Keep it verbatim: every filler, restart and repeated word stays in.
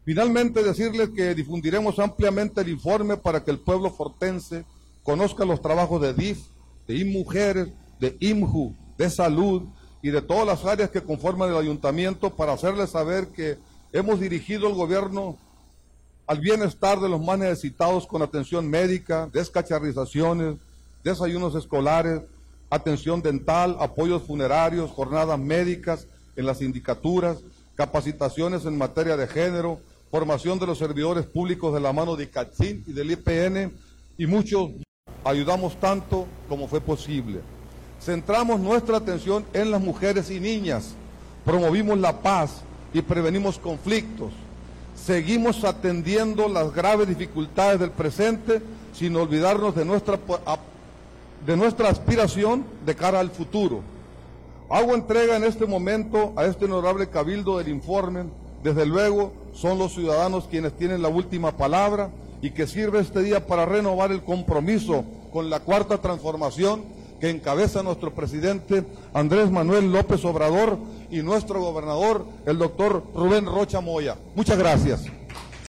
Finalmente, decirles que difundiremos ampliamente el informe para que el pueblo fortense conozca los trabajos de D I F, de INMujeres, de INMJU, de Salud y de todas las áreas que conforman el ayuntamiento, para hacerles saber que hemos dirigido el gobierno al bienestar de los más necesitados con atención médica, descacharrizaciones, desayunos escolares, atención dental, apoyos funerarios, jornadas médicas en las sindicaturas, capacitaciones en materia de género, formación de los servidores públicos de la mano de ICATSIN y del I P N, y muchos ayudamos tanto como fue posible. Centramos nuestra atención en las mujeres y niñas, promovimos la paz y prevenimos conflictos. Seguimos atendiendo las graves dificultades del presente sin olvidarnos de nuestra, de nuestra aspiración de cara al futuro. Hago entrega en este momento a este honorable cabildo del informe. Desde luego son los ciudadanos quienes tienen la última palabra y que sirve este día para renovar el compromiso con la cuarta transformación que encabeza nuestro presidente Andrés Manuel López Obrador y nuestro gobernador, el doctor Rubén Rocha Moya. Muchas gracias.